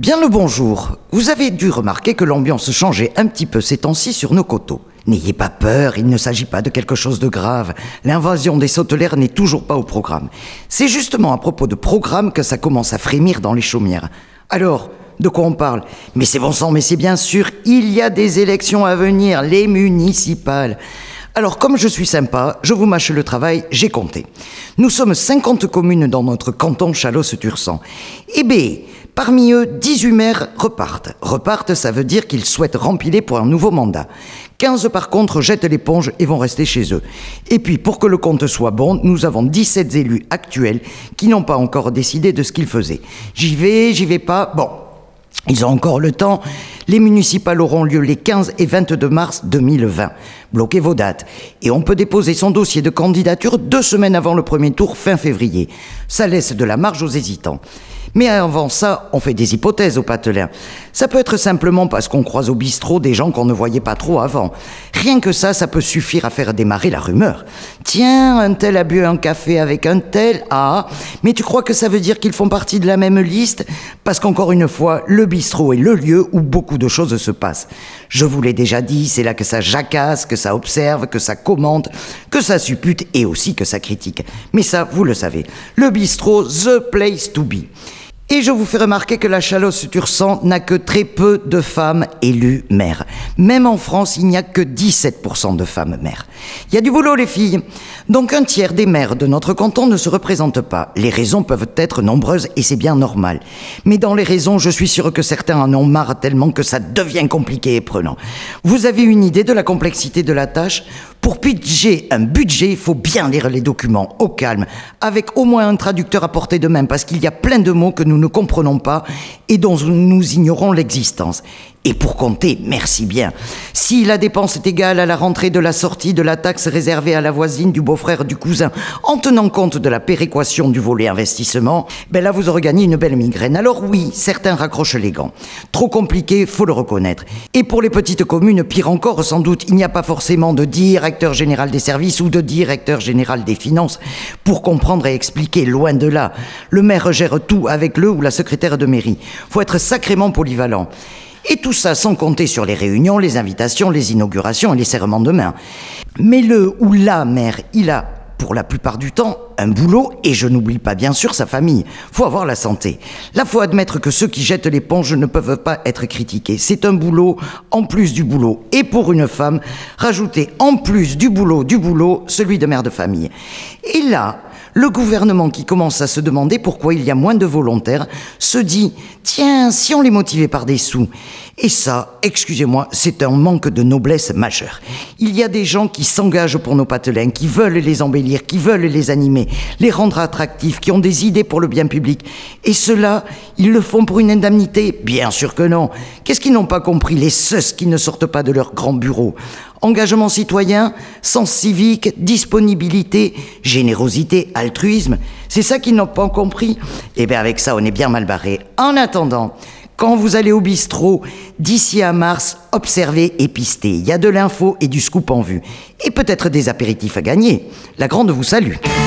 Bien le bonjour. Vous avez dû remarquer que l'ambiance changeait un petit peu ces temps-ci sur nos coteaux. N'ayez pas peur, il ne s'agit pas de quelque chose de grave. L'invasion des sautelaires n'est toujours pas au programme. C'est justement à propos de programme que ça commence à frémir dans les chaumières. Alors, de quoi on parle? Mais c'est bon sang, mais c'est bien sûr, il y a des élections à venir, les municipales. Alors, comme je suis sympa, je vous mâche le travail, j'ai compté. Nous sommes 50 communes dans notre canton Chalosse-Tursan. Eh bien, parmi eux, 18 maires repartent. Repartent, ça veut dire qu'ils souhaitent rempiler pour un nouveau mandat. 15 par contre jettent l'éponge et vont rester chez eux. Et puis, pour que le compte soit bon, nous avons 17 élus actuels qui n'ont pas encore décidé de ce qu'ils faisaient. J'y vais pas, bon. Ils ont encore le temps. Les municipales auront lieu les 15 et 22 mars 2020. Bloquez vos dates. Et on peut déposer son dossier de candidature 2 semaines avant le premier tour, fin février. Ça laisse de la marge aux hésitants. Mais avant ça, on fait des hypothèses au patelin. Ça peut être simplement parce qu'on croise au bistrot des gens qu'on ne voyait pas trop avant. Rien que ça peut suffire à faire démarrer la rumeur. Tiens, un tel a bu un café avec un tel, ah, mais tu crois que ça veut dire qu'ils font partie de la même liste? Parce qu'encore une fois, le bistrot est le lieu où beaucoup de choses se passent. Je vous l'ai déjà dit, c'est là que ça jacasse, que ça observe, que ça commente, que ça suppute et aussi que ça critique. Mais ça, vous le savez, le bistrot, the place to be. Et je vous fais remarquer que la Chalosse-Tursan n'a que très peu de femmes élues maires. Même en France, il n'y a que 17% de femmes maires. Il y a du boulot, les filles. Donc un tiers des maires de notre canton ne se représentent pas. Les raisons peuvent être nombreuses et c'est bien normal. Mais dans les raisons, je suis sûr que certains en ont marre tellement que ça devient compliqué et prenant. Vous avez une idée de la complexité de la tâche? Pour pitcher un budget, il faut bien lire les documents au calme, avec au moins un traducteur à portée de main, parce qu'il y a plein de mots que nous ne comprenons pas et dont nous ignorons l'existence. Et pour compter, merci bien. Si la dépense est égale à la rentrée de la sortie de la taxe réservée à la voisine, du beau-frère, du cousin, en tenant compte de la péréquation du volet investissement, ben là vous aurez gagné une belle migraine. Alors oui, certains raccrochent les gants. Trop compliqué, faut le reconnaître. Et pour les petites communes, pire encore, sans doute, il n'y a pas forcément de directeur général des services ou de directeur général des finances pour comprendre et expliquer, loin de là. Le maire gère tout avec le ou la secrétaire de mairie. Faut être sacrément polyvalent. Et tout ça sans compter sur les réunions, les invitations, les inaugurations et les serrements de main. Mais le ou la maire, il a, pour la plupart du temps, un boulot et je n'oublie pas bien sûr sa famille. Faut avoir la santé. Là, faut admettre que ceux qui jettent l'éponge ne peuvent pas être critiqués. C'est un boulot en plus du boulot. Et pour une femme, rajouter en plus du boulot, celui de mère de famille. Et là, le gouvernement qui commence à se demander pourquoi il y a moins de volontaires se dit « Tiens, si on les motivait par des sous ?» Et ça, excusez-moi, c'est un manque de noblesse majeur. Il y a des gens qui s'engagent pour nos patelins, qui veulent les embellir, qui veulent les animer, les rendre attractifs, qui ont des idées pour le bien public. Et ceux-là, ils le font pour une indemnité? Bien sûr que non. Qu'est-ce qu'ils n'ont pas compris, les ceux qui ne sortent pas de leur grand bureau? Engagement citoyen, sens civique, disponibilité, générosité, altruisme. C'est ça qu'ils n'ont pas compris? Eh bien avec ça, on est bien mal barré. En attendant, quand vous allez au bistrot, d'ici à mars, observez et pistez. Il y a de l'info et du scoop en vue. Et peut-être des apéritifs à gagner. La grande vous salue.